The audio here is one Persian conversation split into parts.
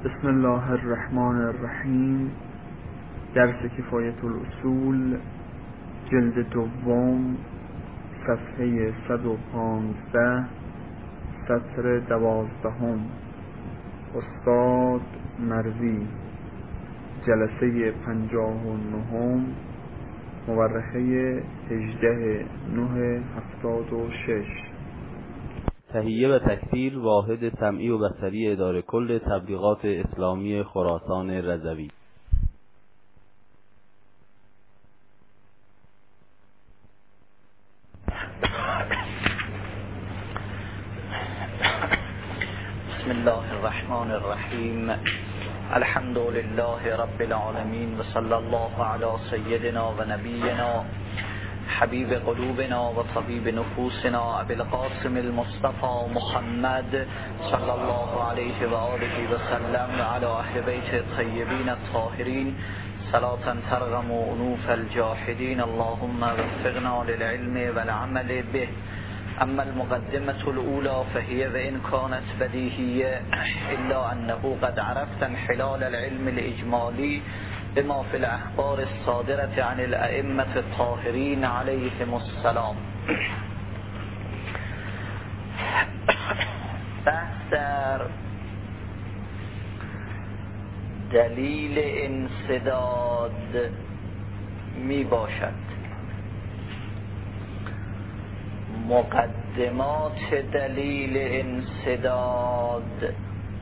بسم الله الرحمن الرحیم. درس کفایت الاصول، جلد دوم، صفحه 115، سطر 12. استاد مروی، جلسه 59، مورخه 18/9/76. تهیه و تکثیر واحد سمعی و بصری اداره کل تبلیغات اسلامی خراسان رضوی. بسم الله الرحمن الرحیم. الحمد لله رب العالمین و صلی الله علی سیدنا و نبینا حبیب قلوبنا و طبیب نفوسنا ابی القاسم المصطفى محمد صلی الله علیه و آله و سلم و علی اهل بیت الطیبین الطاهرین صلاة ترغم انوف الجاحدین. اللهم وفقنا للعلم والعمل به. اما المقدمة الأولى فهي وإن كانت بديهية إلا أنه قد عرفت انحلال العلم الإجمالي بما في الأخبار الصادرة عن الأئمة الطاهرين عليهم السلام. بحث در دلیل انسداد می باشد. مقدمات دلیل انسداد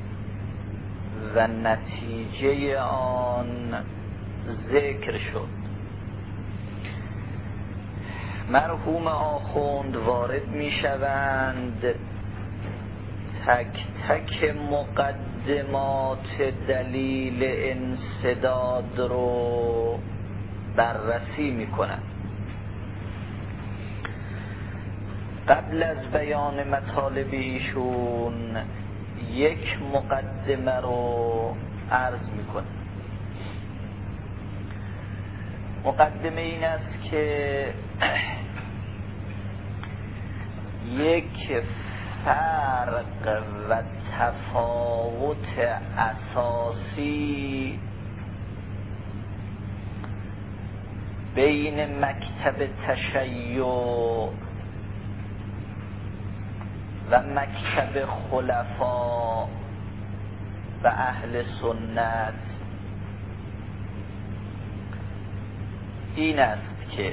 و نتیجه آن ذکر شد. مرحوم آخوند وارد می شوند، تک تک مقدمات دلیل انسداد رو بررسی می کنند. قبل از بیان مطالب ایشون یک مقدمه رو عرض میکنه. مقدمه این است که یک فرق و تفاوت اساسی بین مکتب تشیع و مکتب خلفا و اهل سنت این است که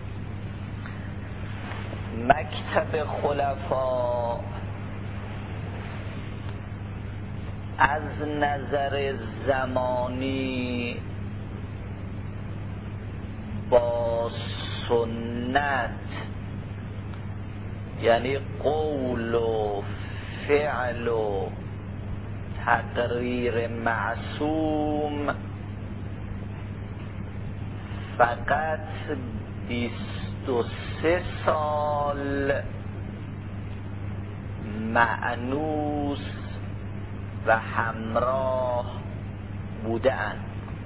مکتب خلفا از نظر زمانی با سنت، یعنی قول و فعل و تقریر معصوم، فقط 23 سال مأنوس و همراه بودند.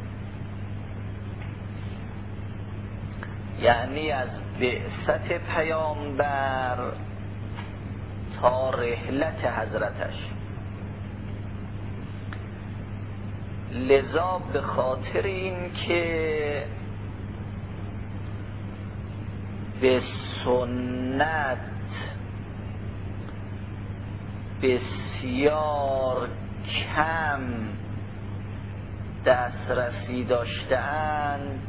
یعنی از بعثت پیامبر تا رحلت حضرتش. لذا به خاطر این که به سنت بسیار کم دسترسی داشتند،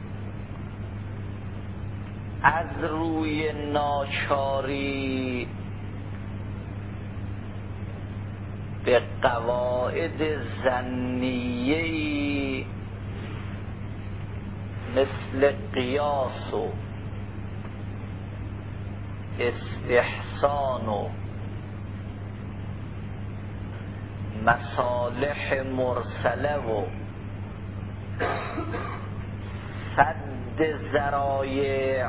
از روی ناچاری به قواعد ظنیه‌ای مثل قیاس و استحسان و مصالح مرسله و سد ذرایع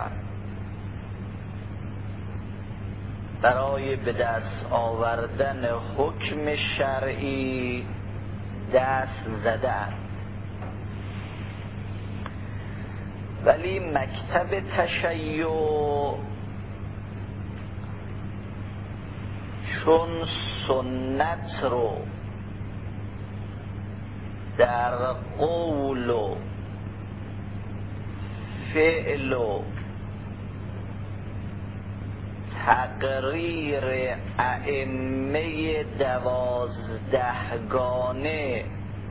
برای به دست آوردن حکم شرعی دست زدند. ولی مکتب تشیع چون سنت رو در قول و فعل و تقریر ائمه 12گانه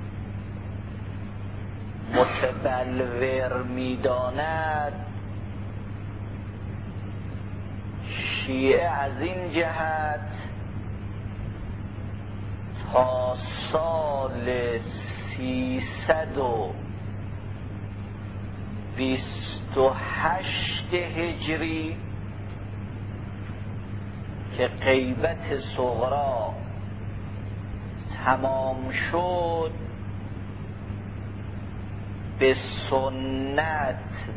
متبلور می‌داند، شیعه از این جهت تا سال 328 هجری که غیبت صغرا تمام شد به سنت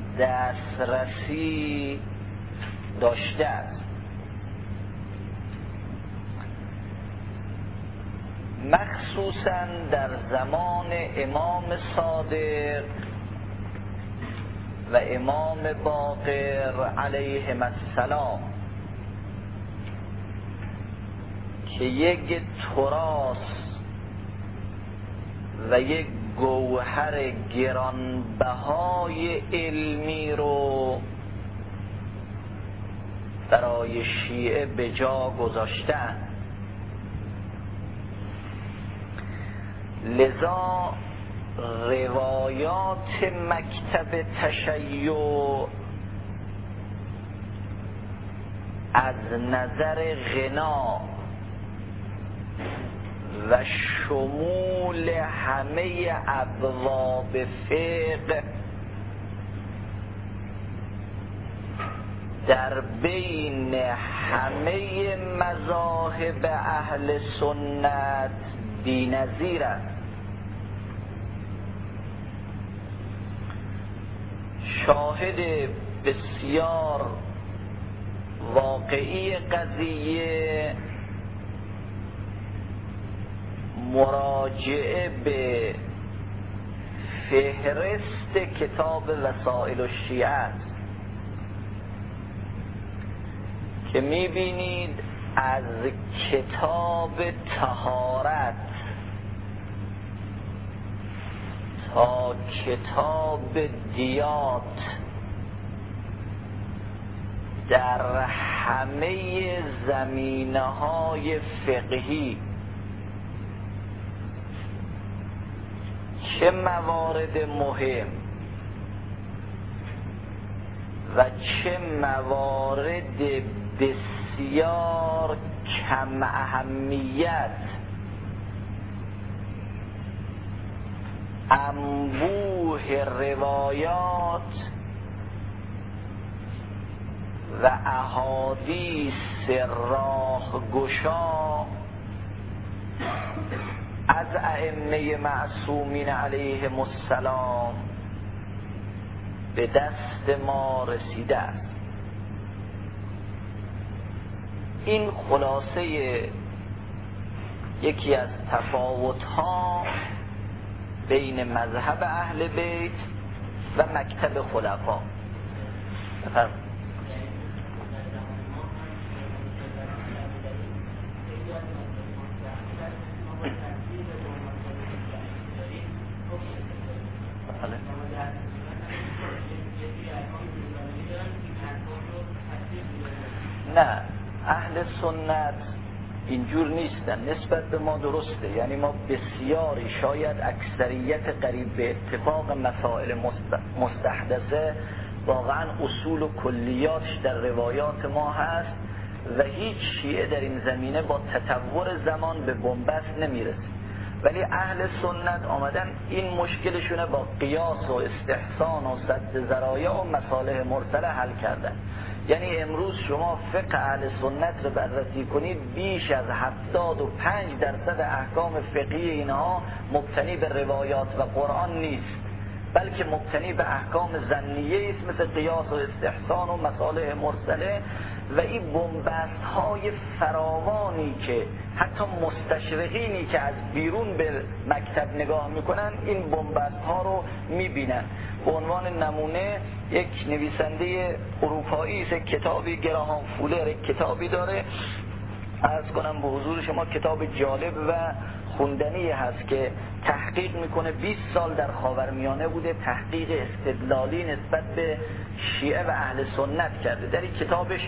دسترسی داشته است. مخصوصاً در زمان امام صادق و امام باقر علیهم السلام که یک تراث و یک گوهر گرانبهای علمی رو برای شیعه به جا گذاشتن. لذا روایات مکتب تشیع از نظر غنا و شمول همه ابواب فقه در بین همه مذاهب اهل سنت بی‌نظیر است. شاهد بسیار واقعی قضیه مراجعه به فهرست کتاب وسائل الشیعه است که می‌بینید از کتاب طهارت تا کتاب دیات در همه زمینه‌های فقهی چه موارد مهم و چه موارد بسیار کم اهمیت انبوه روایات و احادیث راهگشا از ائمه معصومین علیهم السلام به دست ما رسیده است. این خلاصه یکی از تفاوت‌ها بین مذهب اهل بیت و مکتب خلفا. نه، اهل سنت اینجور نیستن. نسبت به ما درسته، یعنی ما بسیاری، شاید اکثریت قریب به اتفاق مسائل مستحدثه واقعا اصول و کلیاتش در روایات ما هست و هیچ شیعه در این زمینه با تطور زمان به بنبست نمیرسه. ولی اهل سنت آمدن این مشکلشونه با قیاس و استحسان و سد ذرایع و مصالح مرسله حل کردن. یعنی امروز شما فقه اهل سنت رو بررسی کنید، بیش از 75% احکام فقهی اینها مبتنی به روایات و قرآن نیست، بلکه مبتنی به احکام ظنیه است مثل قیاس و استحسان و مصالح مرسله. و این بنبست های فراوانی که حتی مستشرقینی که از بیرون به مکتب نگاه میکنن این بنبست ها رو میبینن. به عنوان نمونه یک نویسنده اروپایی است، کتابی گراهام فولر کتابی داره عرض کنم به حضور شما کتاب جالب و خوندنی هست که تحقیق میکنه 20 سال در خاورمیانه بوده، تحقیق استدلالی نسبت به شیعه و اهل سنت کرده. در این کتابش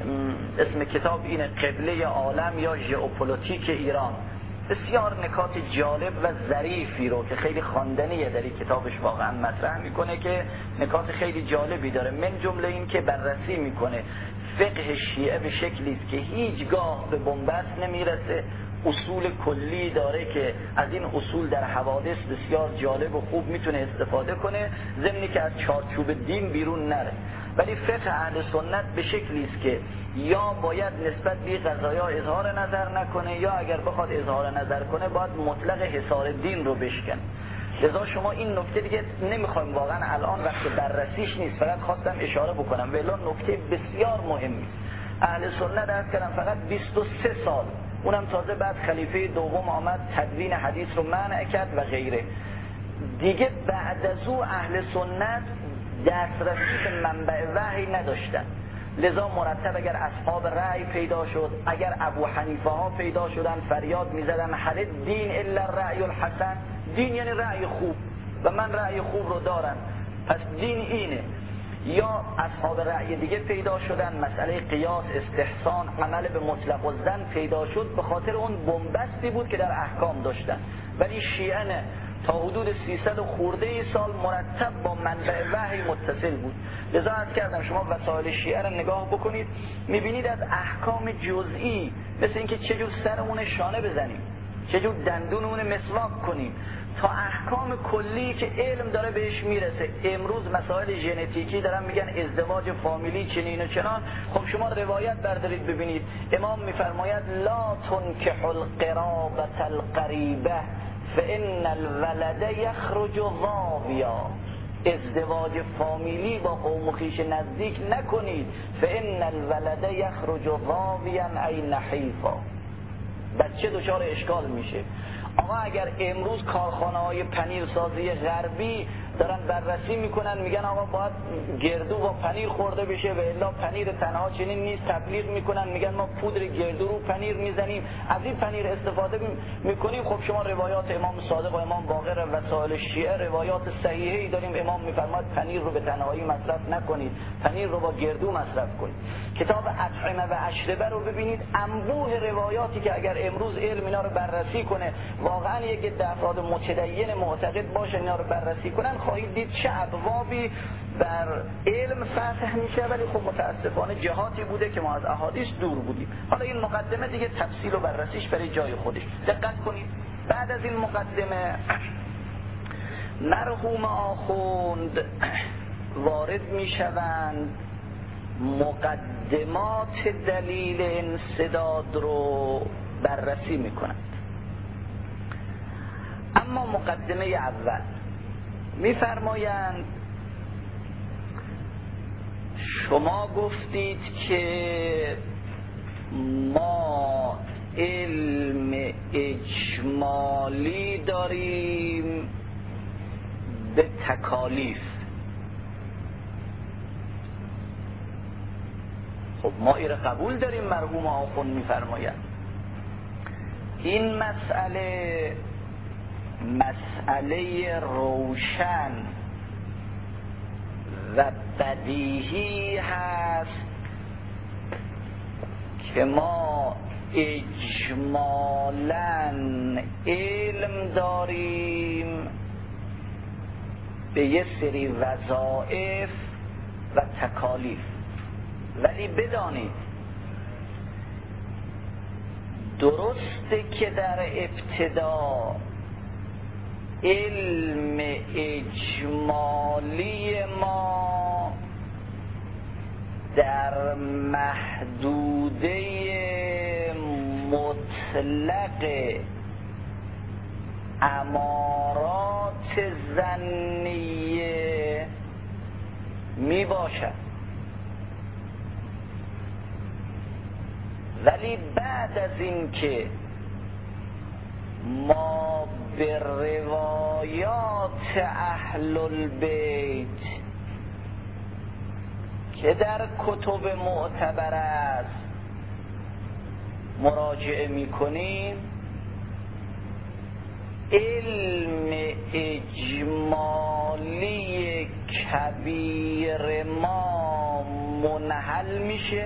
اسم کتاب اینه قبله عالم یا ژئوپلیتیک ایران. بسیار نکات جالب و ظریفی رو که خیلی خواندنیه در این کتابش واقعا مطرح میکنه که نکات خیلی جالبی داره. من جمله این که بررسی میکنه فقه شیعه به شکلی است که هیچگاه به بنبست نمیرسه، اصول کلی داره که از این اصول در حوادث بسیار جالب و خوب میتونه استفاده کنه، ضمنی که از چارچوب دین بیرون نره. ولی فقه اهل سنت به شکلی است که یا باید نسبت به قضایا اظهار نظر نکنه، یا اگر بخواد اظهار نظر کنه باید مطلق حصار دین رو بشکنه. لذا شما این نکته دیگه نمیخوایم واقعا الان وقت بررسیش نیست، فقط خواستم اشاره بکنم ولی نکته بسیار مهمی. اهل سنت درست کردن فقط 23 سال، اونم تازه بعد خلیفه دوم آمد تدوین حدیث رو منع کرد و غیره. دیگه بعد از او اهل سنت دسترسی به منبع وحی نداشتن. لذا مرتب اگر اصحاب رأی پیدا شد، اگر ابو حنیفه ها پیدا شدن فریاد میزدن هل دین الا الرأی الحسن، دین یعنی رأی خوب و من رأی خوب رو دارم پس دین اینه. یا اصحاب رأی دیگه پیدا شدن، مسئله قیاس، استحسان، عمل به مطلق الظن پیدا شد، به خاطر اون بنبستی بود که در احکام داشتن. ولی شیعه نه، تا حدود 300 خورده ای سال مرتب با منبع وحی متصل بود. لذا عرض کردم شما وسایل شیعه رو نگاه بکنید میبینید از احکام جزئی مثل اینکه چجور سرمون شانه بزنیم، چجور دندونمون مسواک کنیم، تا احکام کلی که علم داره بهش میرسه. امروز مسائل ژنتیکی دارن میگن ازدواج فامیلی چنین و چنان. خب شما روایت بردارید ببینید، امام میفرماید لا تنکح القرابة القریبه فان الولد یخرج ضاویا، ازدواج فامیلی با قوم و خویش نزدیک نکنید، فان الولد یخرج ضاویا ای نحیفا، بچه دچار اشکال میشه. آقا اگر امروز کارخانه‌های پنیرسازی غربی دارن بررسی میکنن میگن آقا باید گردو با پنیر خورده بشه و الا پنیر تنها چنین نیست، تبلیغ میکنن میگن ما پودر گردو رو پنیر میزنیم، از این پنیر استفاده میکنیم. خب شما روایات امام صادق و امام باقر و وسائل شیعه روایات صحیحی داریم، امام میفرماید پنیر رو به تنهایی مصرف نکنید، پنیر رو با گردو مصرف کنید. کتاب اطعمه و اشربه رو ببینید، انبوه روایاتی که اگر امروز علم اینا رو بررسی کنه، واقعا یک عده افراد متدین معتقد باشه اینا رو بررسی کنن، خواهید دید چه ابوابی بر علم فتح میشه. ولی خب متاسفانه جهاتی بوده که ما از احادیث دور بودیم. حالا این مقدمه دیگه تفصیل و بررسیش برای جای خودش. دقت کنید بعد از این مقدمه مرحوم آخوند وارد میشوند، مقدمات دلیل انسداد رو بررسی میکنند. اما مقدمه اول میفرمایند شما گفتید که ما علم اجمالی داریم به تکالیف. خب ما این قبول داریم، مرحوم آخوند میفرمایند این مسئله روشن و بدیهی هست که ما اجمالاً علم داریم به یه سری وظایف و تکالیف. ولی بدانید درسته که در ابتدا علم اجمالی ما در محدوده مطلق امارات ظنیه می باشد، ولی بعد از این که ما به روایات اهل البیت که در کتب معتبر است مراجعه میکنیم علم اجمالی کبیر ما منحل میشه،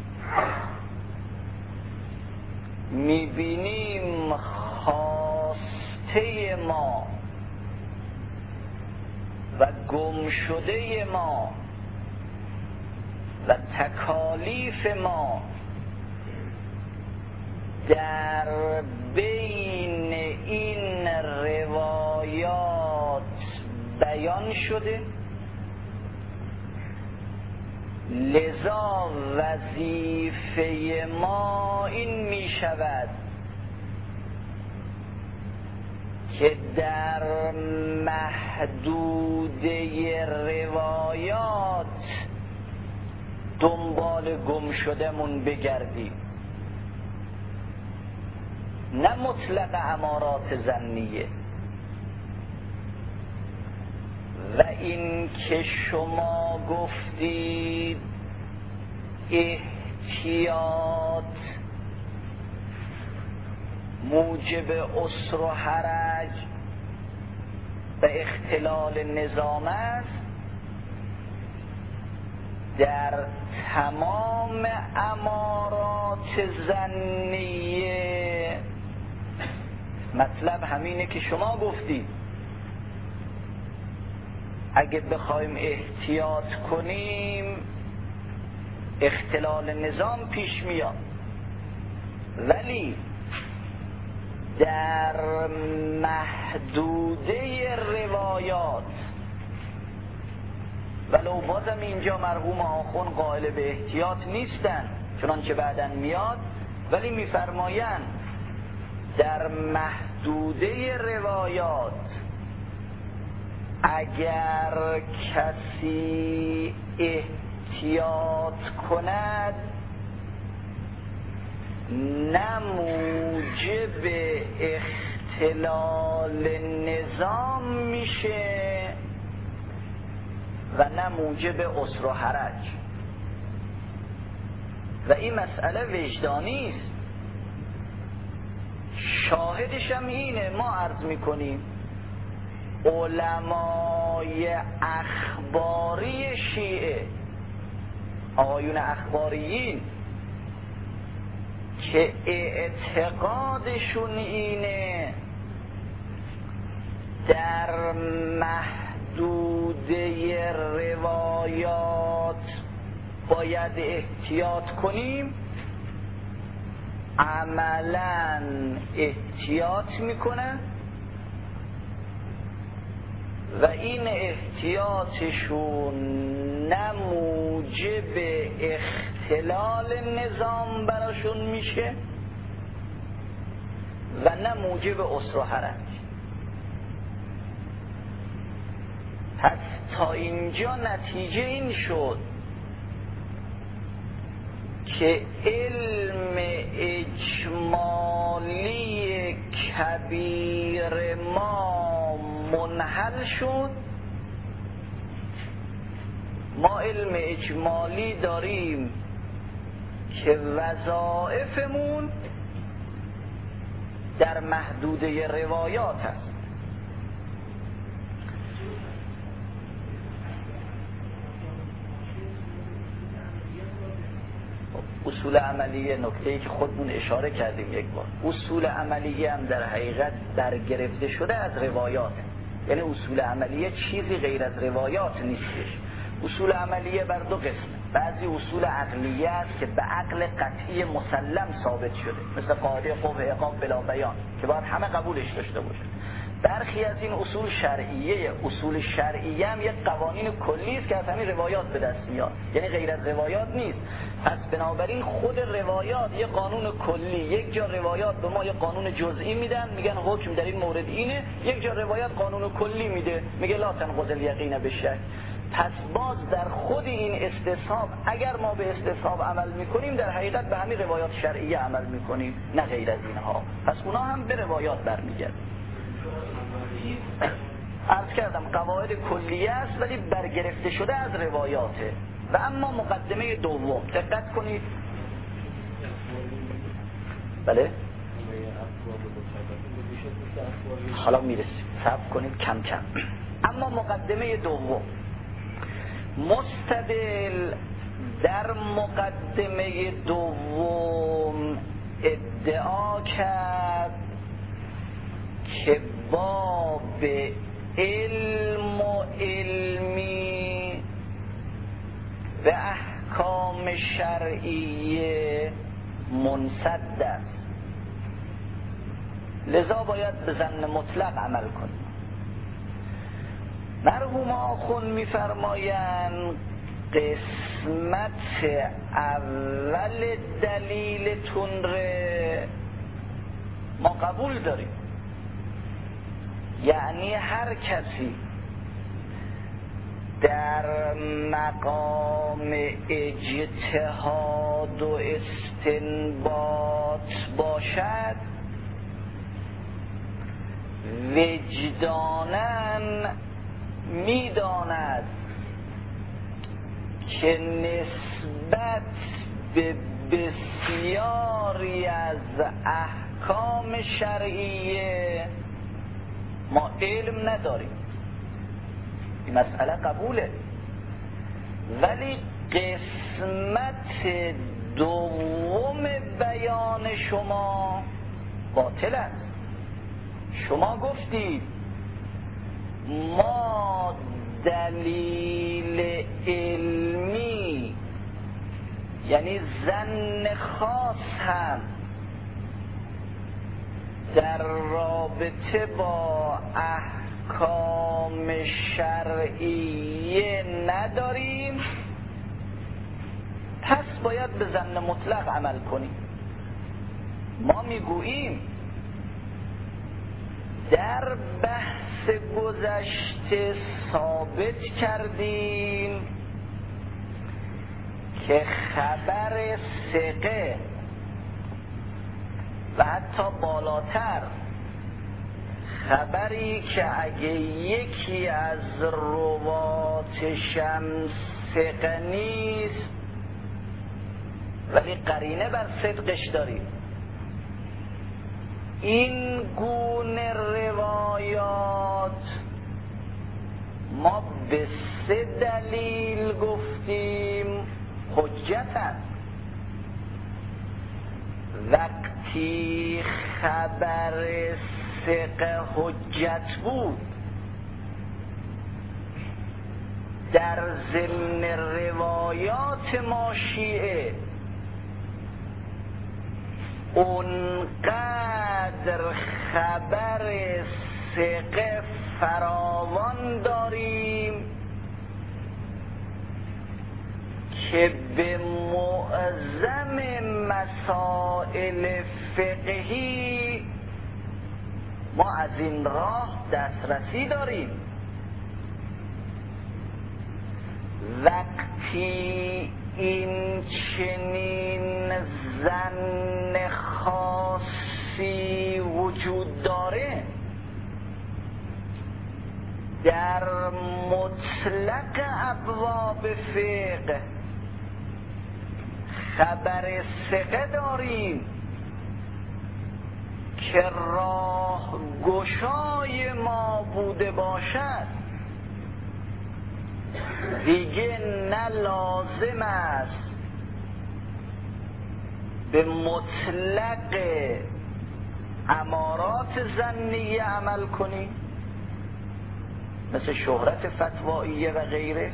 میبینیم خواسته ما و گم شده ما و تکالیف ما در بین این روایات بیان شده، لذا وظیفه ما این می شود که در محدوده روایات دنبال گم شدهمون بگردیم، نه مطلق امارات ظنیه. و این که شما گفتید احتیاط موجب عسر و حرج و اختلال نظام است، در تمام امارات ظنیه مطلب همینه که شما گفتید. اگه بخوایم احتیاط کنیم اختلال نظام پیش میاد، ولی در محدوده روایات، ولو بازم اینجا مرحوم آخوند قائل به احتیاط نیستن چنانچه بعداً میاد، ولی میفرمایند در محدوده روایات اگر کسی احتیاط کند نه موجب اختلال نظام میشه و نه موجب عسر و حرج. و این مسئله وجدانی است. شاهدش هم اینه، ما عرض میکنیم علمای اخباری شیعه، آقایون اخباریین که اعتقادشون اینه در محدوده روایات باید احتیاط کنیم، عملاً احتیاط میکنه و این احتیاطشون نه موجب اختلال نظام براشون میشه و نه موجب عسر و حرج. پس تا اینجا نتیجه این شد که علم اجمالی کبیر ما منحل شد. ما علم اجمالی داریم که وظایفمون در محدوده روایات هست. اصول عملیه، نکته‌ای که خودمون اشاره کردیم یک بار، اصول عملیه هم در حقیقت برگرفته شده از روایات. یعنی اصول عملیه چیزی غیر از روایات نیستش. اصول عملیه بر دو قسم. بعضی اصول عقلیه است که به عقل قطعی مسلم ثابت شده، مثل قاعده قبح عقاب بلا بیان که باید همه قبولش داشته باشه. برخی از این اصول شرعیه. اصول شرعیه هم یک قوانین کلی است که از همین روایات به دست میاد، یعنی غیر از روایات نیست. پس بنابراین خود روایات یک قانون کلی، یک جا روایات به ما یک قانون جزئی میدن، میگن حکم در این مورد اینه، یک جا روایات قانون کلی میده، میگه لا تنقض الیقین بالشک. پس باز در خود این استصحاب اگر ما به استصحاب عمل میکنیم در حقیقت به همین روایات شرعیه عمل میکنیم، نه غیر از اینها. پس اونا هم به روایات برمیگردن. عرض کردم قواعد کلیه است ولی برگرفته شده از روایاته. و اما مقدمه دوم دقت کنید، بله حالا میرسیم، صبر کنید کم کم. اما مقدمه دوم، مستدل در مقدمه دوم ادعا کرد که باب علم و علمی و احکام شرعیه منسد است، لذا باید به ظن مطلق عمل کنیم. مرحوم آخوند می‌فرمایند قسمت اول دلیلتون ره ما قبول داریم، یعنی هر کسی در مقام اجتهاد و استنباط باشد وجداناً میداند که نسبت به بسیاری از احکام شرعیه ما علم نداریم، این مسئله قبوله، ولی قسمت دوم بیان شما باطل است. شما گفتید ما دلیل علمی یعنی ظن خاص هم در رابطه با احکام شرعیه نداریم، پس باید به ظن مطلق عمل کنیم. ما میگوییم در بحث گذشته ثابت کردیم که خبر ثقه و حتی بالاتر خبری که اگه یکی از رواتش هم ثقه نیست ولی قرینه بر صدقش داریم، این گونه روایات ما به 3 دلیل گفتیم حجت است. وقتی خبر ثقه حجت بود در ضمن روایات ما شیعه اونقدر خبر ثقه فراوان داریم که به معظم مسائل فقهی ما از این راه دسترسی داریم. وقتی این چنین ظن خاصی وجود داره در مطلق ابواب فقه خبر ثقه داریم که راه گشای ما بوده باشد، دیگه نه لازم است به مطلق امارات ظنیه عمل کنی مثل شهرت فتواییه و غیره،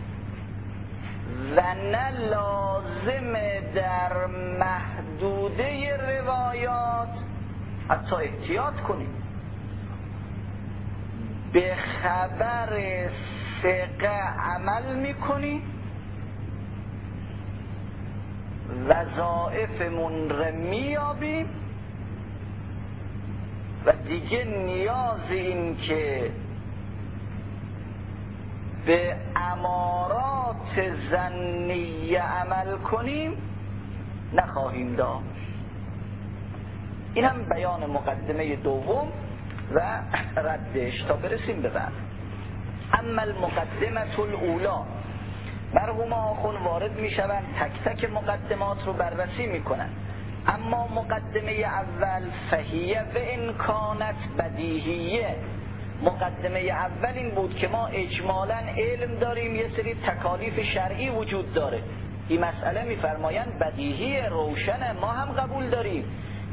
و نه لازم در محدوده روایات حتی احتیاط کنی. به خبر ثقه عمل میکنی، وظائفمون رو میابیم و دیگه نیاز این که به امارات ظنیه عمل کنیم نخواهیم داشت. این هم بیان مقدمه دوم و ردش تا برسیم به بعد. اما المقدمه الاولی، مرحوم آخوند وارد می شوند تک تک مقدمات رو بررسی می کنند اما مقدمه اول فهیه و ان کانت بدیهیه. مقدمه اول این بود که ما اجمالاً علم داریم یه سری تکالیف شرعی وجود داره. این مسئله میفرمایند بدیهی روشن، ما هم قبول داریم.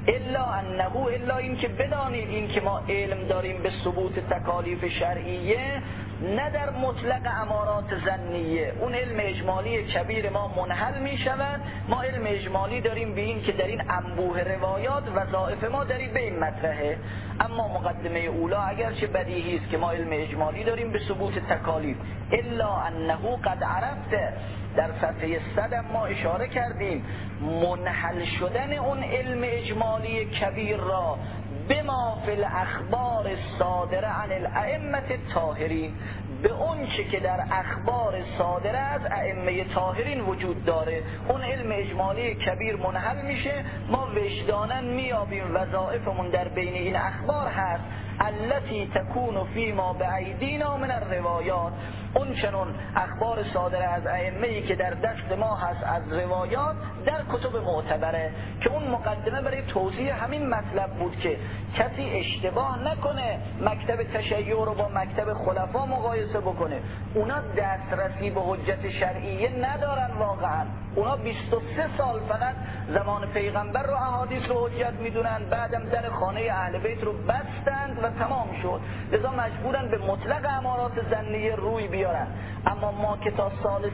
الا این که بدانید این که ما علم داریم به ثبوت تکالیف شرعیه، نه در مطلق امارات ظنیه. اون علم اجمالی کبیر ما منحل می شود. ما علم اجمالی داریم به این که در این انبوه روایات وظایف ما داریم به این مطرحه. اما مقدمه اولا اگرچه بدیهی است که ما علم اجمالی داریم به ثبوت تکالیف، الا انه قد عرفته، در صفحه 100 ما اشاره کردیم منحل شدن اون علم اجمالی کبیر را بما فی الاخبار الصادره عن الائمه الطاهرین، به اون چه که در اخبار صادره از ائمه طاهرین وجود داره، اون علم اجمالی کبیر منحل میشه. ما وجداناً میابیم وظایفمون در بین این اخبار هست التي تكون فيما بأيدينا من الروایات، اون چنون اخبار صادره از ائمه‌ای که در دست ما هست از روایات در کتب معتبره، که اون مقدمه برای توضیح همین مطلب بود که کسی اشتباه نکنه مکتب تشیع رو با مکتب خلفا مقایسه بکنه. اونا دسترسی به حجت شرعیه ندارن واقعا. اونا 23 سال فقط زمان پیغمبر رو احادیث رو حجت میدونن، بعدم در خانه اهل بیت رو بستند و تمام شد، لذا مجبورن به مطلق امارات ظنیه روی بیارن. اما ما که تا سال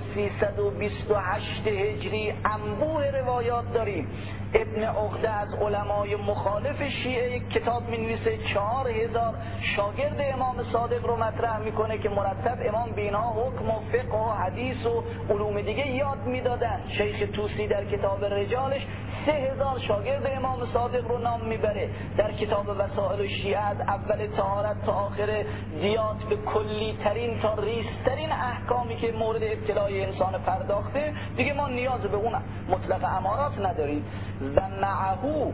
328 هجری انبوه روایات داریم. ابن عقده از علمای مخالف شیعه یک کتاب می‌نویسه 4000 شاگرد امام صادق رو مطرح میکنه که مرتب امام بینا حکم و فقه و حدیث و علوم دیگه یاد میدادن. شیخ طوسی در کتاب رجالش 3000 شاگرد امام صادق رو نام میبره. در کتاب وسائل شیعه از اول طهارت تا آخر دیات به کلی ترین تا ریز ترین احکامی که مورد ابتلای انسان پرداخته، دیگه ما نیاز به اون مطلق امارات نداریم. و معهو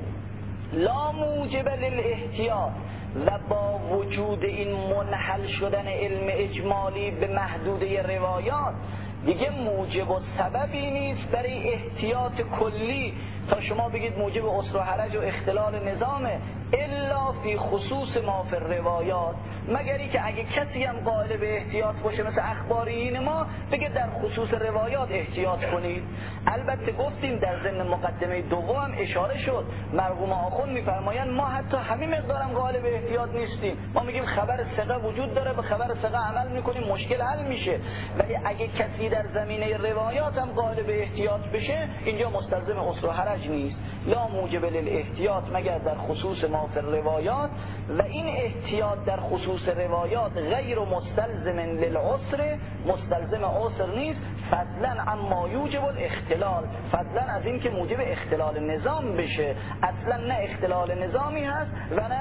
لا موجب للاحتیاط، و با وجود این منحل شدن علم اجمالی به محدوده روایات دیگه موجب و سببی نیست برای احتیاط کلی تا شما بگید موجب عسر و حرج و اختلال نظامه، الا فی خصوص ما فی الروایات، مگری که اگه کسی هم قائل به احتیاط باشه مثل اخباریین ما بگه در خصوص روایات احتیاط کنید. البته گفتیم در ضمن مقدمه دوم اشاره شد، مرحوم آخوند میفرمایند ما حتی همین مقدارم قائل به احتیاط نیستیم. ما میگیم خبر ثقه وجود داره، به خبر ثقه عمل میکنیم، مشکل حل میشه. ولی اگه کسی در زمینه روایات هم قائل به احتیاط بشه، اینجا مستلزم عسر و حرج نیست. لا موجب للاحتیاط مگر در خصوص ما فی الروایات، و این احتیاط در خصوص روایات غیر مستلزم للعسر، مستلزم عسر نیست، فضلا اما یوجب الاختلال، فضلا از این که موجب اختلال نظام بشه. اصلا نه اختلال نظامی هست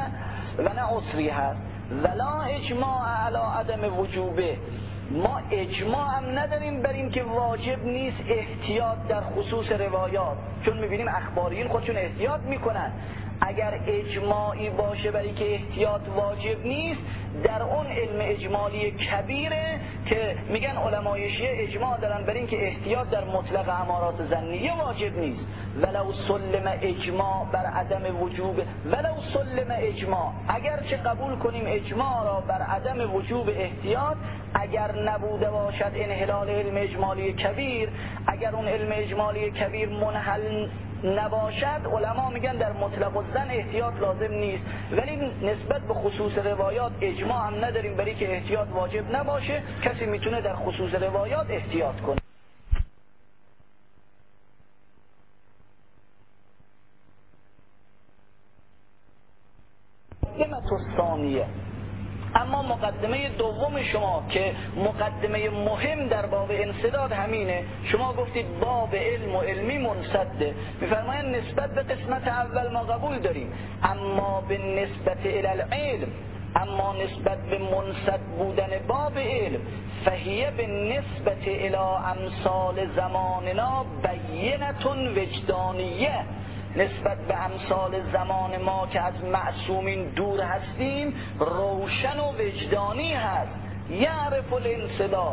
و نه عسری هست. ولا اجماع علی عدم وجوبه، ما اجماع هم نداریم بر این که واجب نیست احتیاط در خصوص روایات، چون میبینیم اخباریین خودشون احتیاط میکنن. اگر اجماعی باشه برای که احتیاط واجب نیست، در اون علم اجمالی کبیره که میگن علمای شیعه اجماع دارن بر این که احتیاط در مطلق امارات ظنیه واجب نیست. ولو سلم اجماع بر عدم وجوب، ولو سلم اجماع، اگرچه قبول کنیم اجماع را بر عدم وجوب احتیاط، اگر نبوده باشد انحلال علم اجمالی کبیر، اگر اون علم اجمالی کبیر منحل نباشد، علما میگن در مطلق الظن احتیاط لازم نیست. ولی نسبت به خصوص روایات اجماع هم نداریم برای که احتیاط واجب نباشه، کسی میتونه در خصوص روایات احتیاط کنه. ثانیه. اما مقدمه دوم شما که مقدمه مهم در باب انسداد همینه، شما گفتید باب علم و علمی منسده، میفرمایند نسبت به قسمت اول ما قبول داریم، اما به نسبت العلم، اما نسبت به منسد بودن باب علم، فهیه به نسبت الی امثال زماننا بینتون وجدانیه، نسبت به امثال زمان ما که از معصومین دور هستیم روشن و وجدانی هست. یعرف الانسداد،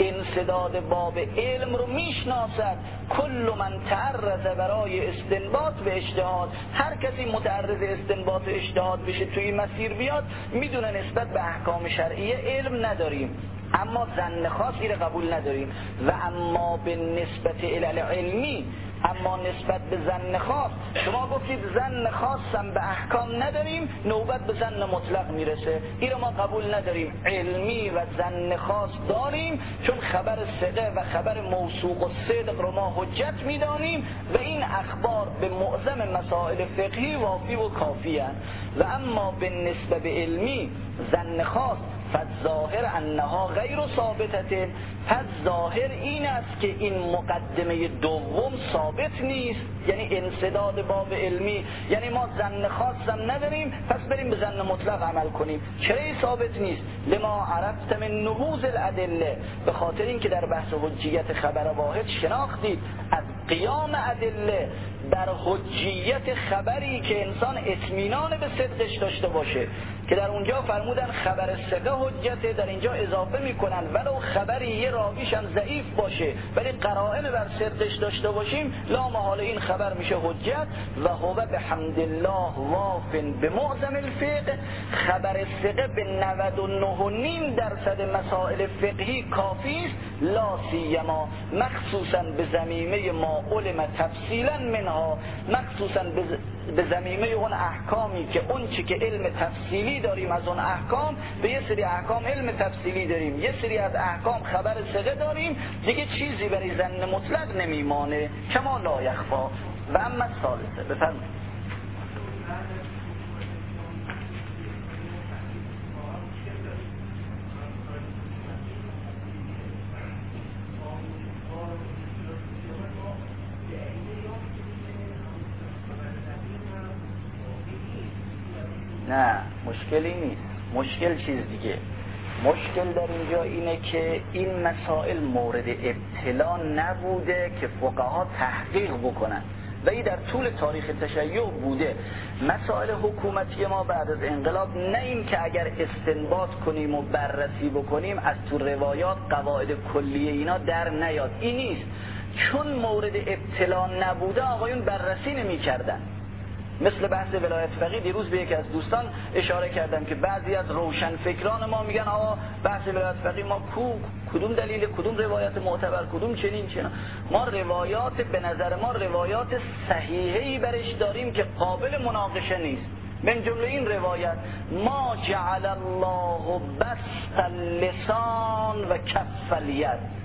انسداد باب علم رو میشناسد. کل من تعرض برای استنباط به اجتهاد، هر کسی متعرض استنباط و اجتهاد بشه توی مسیر بیاد میدونه نسبت به احکام شرعیه علم نداریم، اما ظن خاصی رو قبول نداریم. و اما به نسبت علمی، اما نسبت به ظن خاص، شما گفتید ظن خاصم به احکام نداریم، نوبت به ظن مطلق میرسه، این رو ما قبول نداریم. علمی و ظن خاص داریم، چون خبر ثقه و خبر موثوق و صدق رو ما حجت میدانیم و این اخبار به معظم مسائل فقهی وافی و کافی هستند. و اما به نسبت علمی ظن خاص فالظاهر انها غیر ثابته، پس ظاهر این است که این مقدمه دوم ثابت نیست، یعنی انسداد باب علمی، یعنی ما ظن خاصم نداریم پس بریم به ظن مطلق عمل کنیم. چرا ثابت نیست؟ لما عرفت من نبوذ الادله، به خاطر اینکه در بحث حجیت خبر واحد شناختید از قیام ادله در حجیت خبری که انسان اطمینان به صدقش داشته باشه، که در اونجا فرمودن خبر ثقه حجته، در اینجا اضافه میکنن ولو خبری یه راویش هم ضعیف باشه ولی قرائن بر صدقش داشته باشیم لا محاله این خبر میشه حجت. و هو بحمدالله وافن به معظم الفقه، خبر ثقه به 99.5% مسائل فقهی کافی است، لا سیما مخصوصا به ضمیمه ما علم تفصیلا منها، مخصوصا به ضمیمه اون احکامی که اون چی که علم تفصیلی داریم از اون احکام، به یه سری احکام علم تفصیلی داریم، یه سری از احکام خبر ثقه داریم، دیگه چیزی برای ظن مطلق نمیمانه. کما لا یخفا. و اما الثالثه، بفرمایید. نه مشکلی نیست، مشکل چیز دیگه. مشکل در اینجا اینه که این مسائل مورد ابتلا نبوده که فقها تحقیق بکنن و این در طول تاریخ تشیع بوده. مسائل حکومتی ما بعد از انقلاب نه این که اگر استنباط کنیم و بررسی بکنیم از تو روایات قواعد کلیه اینا در نیاد، این نیست. چون مورد ابتلا نبوده آقایون بررسی نمی کردن. مثل بحث ولایت فقیه، دیروز به یکی از دوستان اشاره کردم که بعضی از روشنفکران ما میگن آقا بحث ولایت فقیه ما کدوم دلیل، کدوم روایت معتبر، کدوم چنین. ما روایات به نظر ما روایات صحیحی برش داریم که قابل مناقشه نیست. من جمله این روایت ما جعل الله بسط اللسان و کف الید،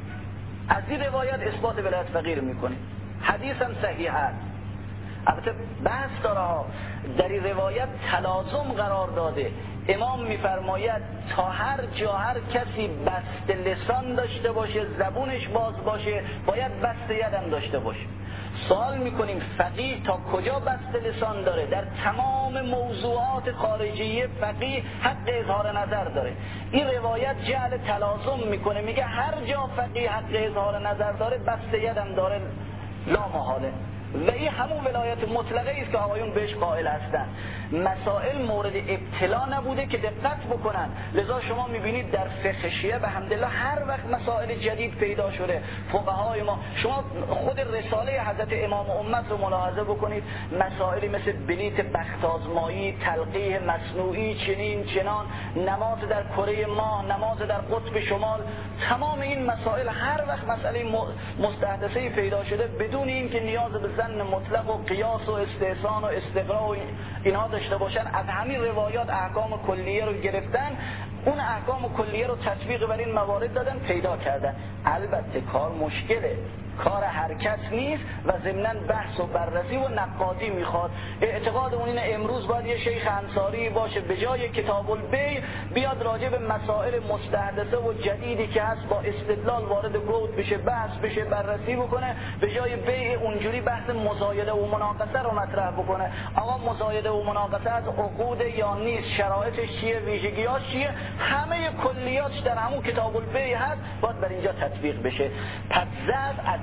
از این روایت اثبات ولایت فقیه میکنیم. حدیث هم صحیح است. البته بحث داره ها، در این روایت تلازم قرار داده. امام میفرماید تا هر جا هر کسی بسط لسان داشته باشه، زبونش باز باشه، باید بسط یدم داشته باشه. سوال میکنیم فقیه تا کجا بسط لسان داره؟ در تمام موضوعات خارجیه فقیه حق اظهار نظر داره. این روایت جعل تلازم میکنه، میگه هر جا فقیه حق اظهار نظر داره بسط یدم داره لا محاله. و این همون ولایت مطلقه است که آقایون بهش قائل هستن. مسائل مورد ابتلا نبوده که دقت بکنن. لذا شما میبینید در فقه شیعه به حمدالله هر وقت مسائل جدید پیدا شده فقهای ما، شما خود رساله حضرت امام امت رو ملاحظه بکنید، مسائلی مثل بلیت بخت‌آزمایی، تلقیح مصنوعی، چنین چنان، نماز در کره ماه، نماز در قطب شمال، تمام این مسائل هر وقت مسئله مستحدثه پیدا شده بدون اینکه نیاز به ظن مطلق و قیاس و استحسان و استقراء و اینها داشته باشن، از همین روایات احکام کلیه رو گرفتن، اون احکام کلیه رو تطبیق بر این موارد دادن، پیدا کردن. البته کار مشکله، کار هر کس نیست و ضمناً بحث و بررسی و نقادی میخواد. اعتقاد اون اینه امروز باید یه شیخ انصاری باشه به جای کتاب البیع بیاد راجع به مسائل مستحدثه و جدیدی که هست با استدلال وارد گود بشه، بحث بشه، بررسی بکنه، به جای بیع اونجوری بحث مزایده و مناقصه رو مطرح بکنه. آقا مزایده و مناقصه از عقود یا نیست، شرایطش چیه، ویژگیاش چیه، همه کلیاتش در همون کتاب البیع هست، باید بر اینجا تطبیق بشه. پس ضعف از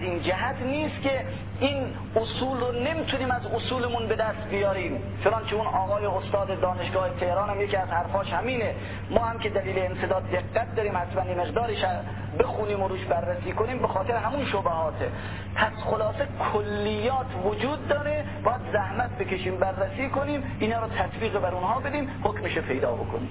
این جهت نیست که این اصول رو نمیتونیم از اصولمون به دست بیاریم. چنانچه اون آقای استاد دانشگاه تهران هم یکی از حرفاش همینه، ما هم که دلیل انسداد دقت داریم حتما این مقدارش بخونیم و روش بررسی کنیم به خاطر همون شبهاته. پس خلاصه کلیات وجود داره، باید زحمت بکشیم بررسی کنیم، اینا رو تطبیق بر اونها بدیم، حکمش پیدا بکنیم.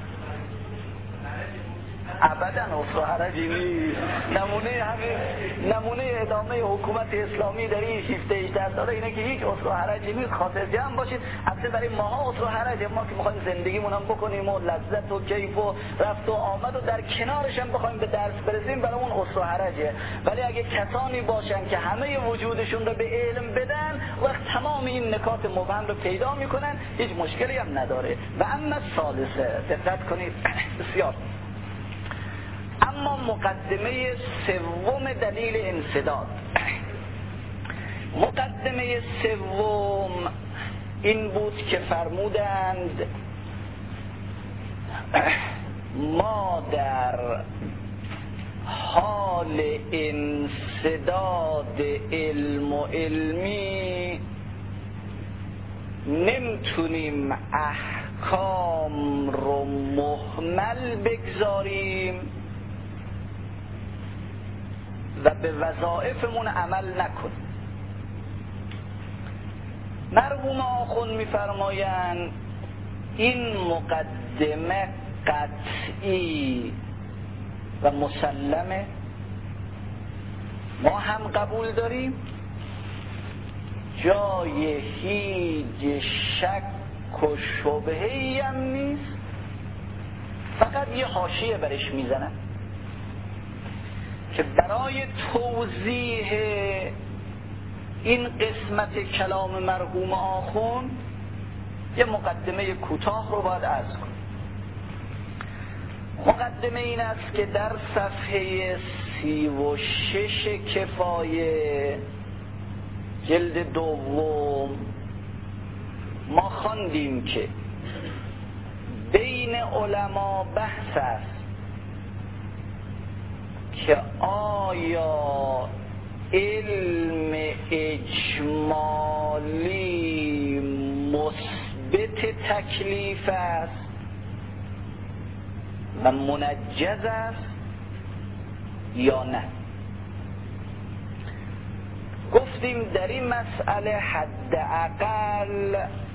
ابدا اصلاح حرجی نیست. نمونه ادامه حکومت اسلامی در این شیفته 18 ساله اینه که هیچ اصلاح حرجی نیست. خاطر جمع باشید، البته برای ماها اصلاح حرجه، ما که میخوایم زندگیمون هم بکنیم و لذت و کیف و رفت و آمد و در کنارش هم بخوایم به درس برسیم، برای اون اصلاح حرجه. ولی اگه کسانی باشن که همه وجودشون رو به علم بدن، وقت تمام این نکات مبهم رو پیدا میکنن، هیچ مشکلی هم نداره. و اما ثالثه، دقت کنید بسیار، اما مقدمه سوم دلیل انسداد، مقدمه سوم این بود که فرمودند ما در حال انسداد علم و علمی نمیتونیم احکام رو مهمل بگذاریم و به وظایفمون عمل نکنیم. مرحوم آخوند می‌فرمایند این مقدمه قطعی و مسلمه، ما هم قبول داریم، جای هیچ شک و شبهه‌ای هم نیست، فقط یه حاشیه برش میزنن که برای توضیح این قسمت کلام مرحوم آخوند یه مقدمه کوتاه رو باید عرض کنم. مقدمه این است که در صفحه 36 کفایه جلد دوم ما خواندیم که بین علما بحث است که آیا علم اجمالی مثبت تکلیف است و منجز است یا نه. گفتیم در این مسئله حداقل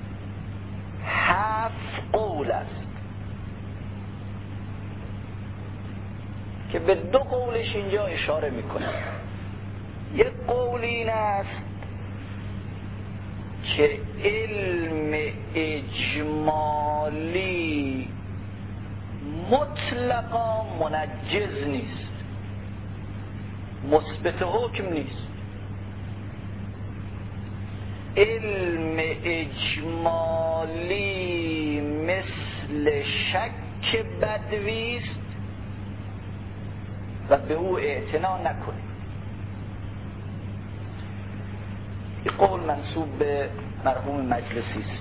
7 قول است که به 2 قولش اینجا اشاره میکنه. یک قول این است که علم اجمالی مطلقا منجز نیست، مثبت حکم نیست. علم اجمالی مثل شک بدوی است و به او اعتنا نکنید. این قول منسوب به مرحوم مجلسی است.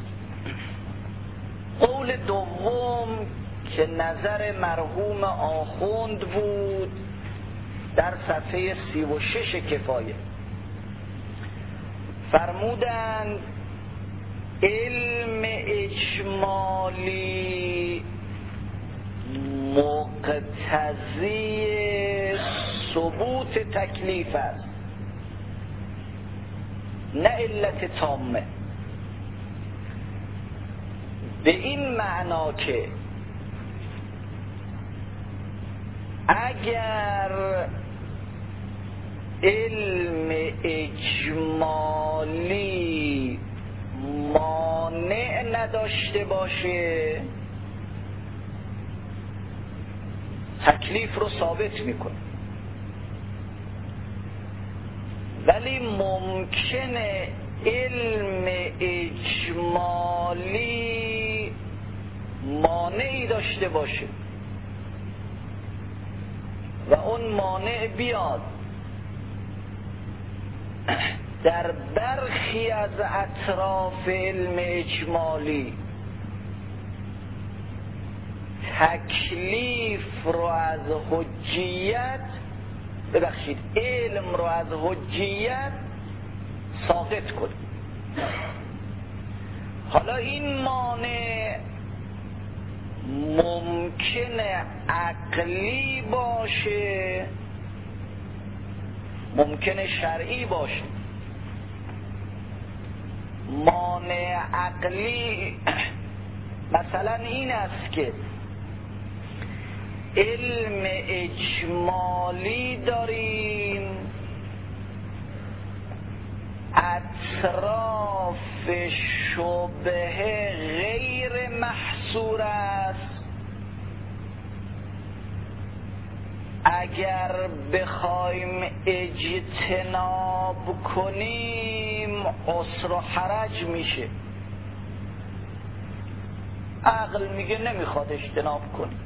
قول دوم که نظر مرحوم آخوند بود در صفحه 36 کفایه، فرمودند علم اجمالی مقتضی ثبوت تکلیف است، نه علت تامه. به این معنا که اگر علم اجمالی مانع نداشته باشه تکلیف رو ثابت میکنه، ولی ممکنه علم اجمالی مانعی داشته باشه و اون مانع بیاد در برخی از اطراف علم اجمالی تکلیف رو از حجیت ببخشید علم رو از حجیت ساقط کنه. حالا این مانع ممکنه عقلی باشه، ممکنه شرعی باشه. مانع عقلی مثلا این است که علم اجمالی داریم، اطراف شبهه غیر محصور است، اگر بخوایم اجتناب کنیم عسر و حرج میشه. عقل میگه نمیخواد اجتناب کنیم،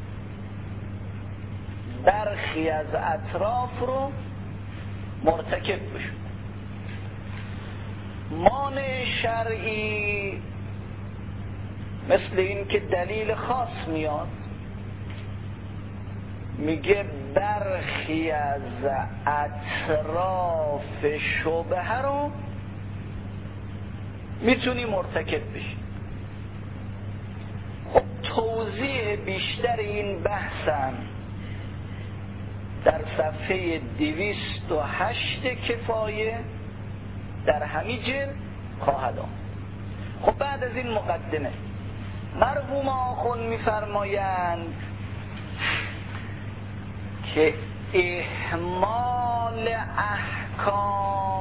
برخی از اطراف رو مرتکب بشو. مانع شرعی مثل این که دلیل خاص میاد میگه برخی از اطراف شبهه رو میتونی مرتکب بشی. خب توضیح بیشتر این بحثم در صفحه 208 کفایه در همین جلد خواهد آمد. خب بعد از این مقدمه مرحوم آخوند میفرمایند که اهمال احکام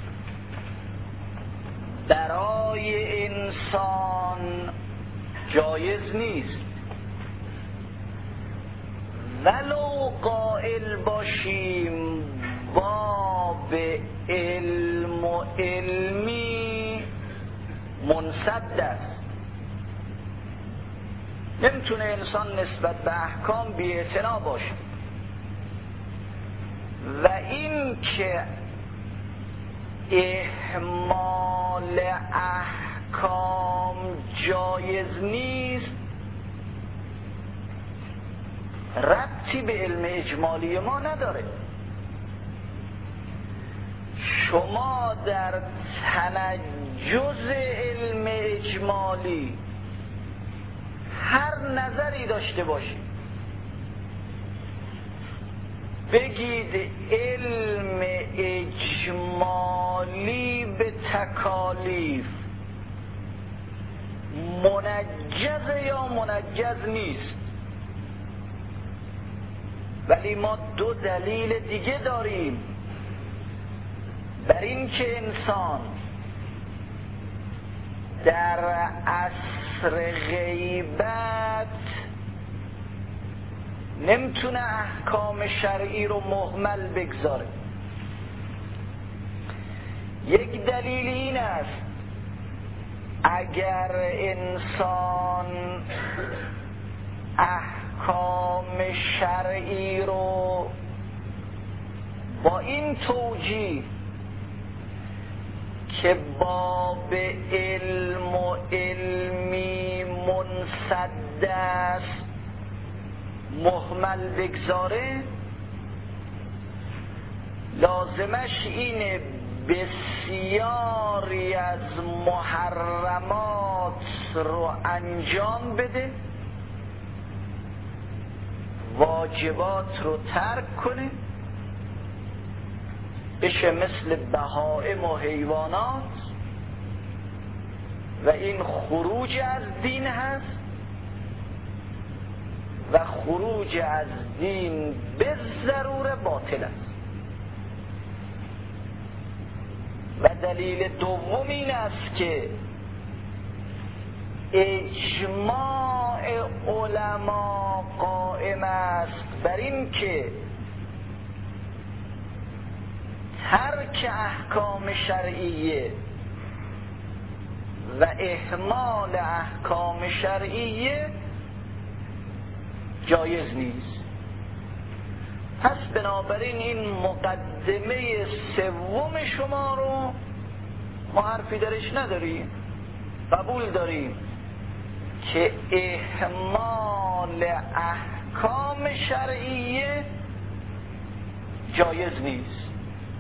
برای انسان جایز نیست، ولو قائل باشیم باب علم و علمی منسد است. نمیتونه انسان نسبت به احکام بی‌اعتنا باشه و این که اهمال احکام جایز نیست ربطی به علم اجمالی ما نداره. شما در تنجز علم اجمالی هر نظری داشته باشید، بگید علم اجمالی به تکالیف منجز یا منجز نیست، ولی ما دو دلیل دیگه داریم بر این که انسان در عصر غیبت نمیتونه احکام شرعی رو مهمل بگذاره. یک دلیل این است اگر انسان احکام شرعی رو با این توجیه که باب علم و علمی منسد است مهمل بگذاره، لازمش اینه بسیاری از محرمات رو انجام بده، واجبات رو ترک کنه، بشه مثل بهائم و حیوانات و این خروج از دین هست و خروج از دین به ضرور باطل است. و دلیل دوم این است که اجماع علما قائم است بر این که ترک احکام شرعیه و اهمال احکام شرعیه جایز نیست. پس بنابراین این مقدمه سوم شما رو ما حرفی درش نداریم، قبول داریم که اهمال احکام شرعیه جایز نیست.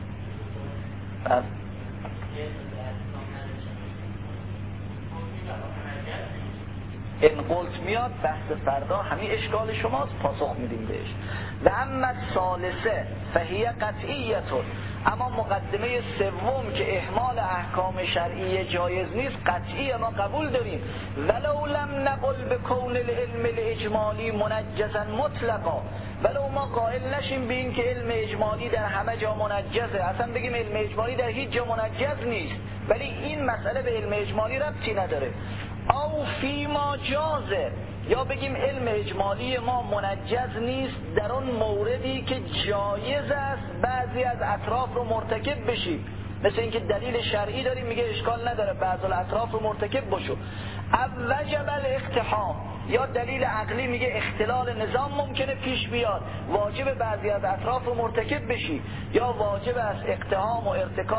این قلت میاد بحث فردا، همین اشکال شماست، پاسخ میدیم بهش. و اما ثالثه فهی قطعیتون، اما مقدمه سوم که اهمال احکام شرعی جایز نیست قطعیه، ما قبول داریم. ولو لم نقل بکون العلم الاجمالی منجزا مطلقا، ولو ما قائل نشیم به این که علم اجمالی در همه جا منجزه، اصلا بگیم علم اجمالی در هیچ جا منجز نیست، ولی این مسئله به علم اجمالی ربطی نداره. او فی ما جازه، یا بگیم علم اجمالی ما منجز نیست در اون موردی که جایز است بعضی از اطراف رو مرتکب بشی، مثل اینکه دلیل شرعی داریم میگه اشکال نداره بعضی الاطراف رو مرتکب بشو. او وجب الاقتحام، یا دلیل عقلی میگه اختلال نظام ممکنه پیش بیاد، واجب بعضی از اطراف رو مرتکب بشی، یا واجب است اقتحام و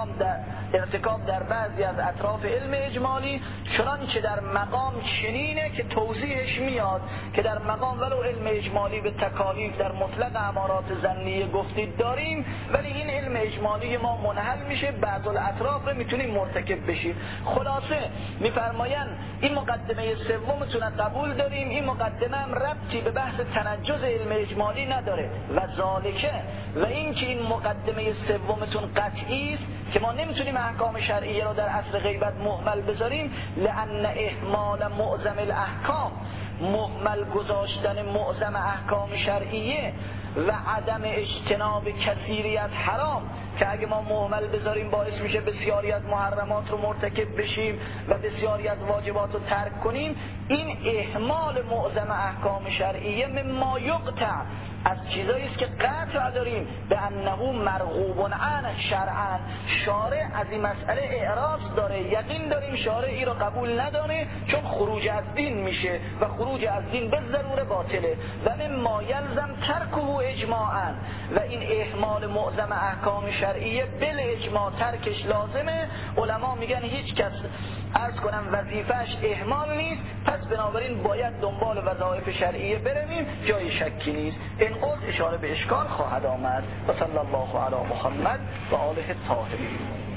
ارتکاب در بعضی از اطراف علم اجمالی، چنانچه در مقام چنینه که توضیحش میاد که در مقام ولو علم اجمالی به تکالیف در مطلق امارات ظنیه گفتید داریم، ولی این علم اجمالی ما منحل میشه، بعض الاطراف رو میتونیم مرتکب بشیم. خلاصه میفرمایند این مقدمه سومتون قبول داریم، این مقدمه هم ربطی به بحث تنجز علم اجمالی نداره. و ذالکه، و این که این مقدمه سومتون قطعی است که ما نمیتونیم احکام شرعیه رو در عصر غیبت مهمل بذاریم، لأن اهمال معظم الاحکام، مهمل گذاشتن معظم احکام شرعیه و عدم اجتناب کثیری از حرام، که اگه ما مهمل بذاریم باعث میشه بسیاری از محرمات رو مرتکب بشیم و بسیاری از واجبات رو ترک کنیم. این اهمال معظم احکام شرعیه مما یقطع، از چیزایی است که قطع داریم به انه مرغوب عنه شرعا، شارع از این مسئله اعراض داره، یقین داریم شارع ای رو قبول نداره چون خروج از دین میشه و خروج از دین به ضرور باطله. و مما یلزم ترکه اجماعا، و این اهمال معظم احکام شرعیه بل اجماع ترکش لازمه. علما میگن هیچ کس عرض کنم وظیفش اهمال نیست، پس بنابراین باید دنبال وظایف شرعیه برویم، جای شکی نیست. این قول اشاره به اشکال خواهد آمد. و صلی الله علی محمد و آله الطاهرین.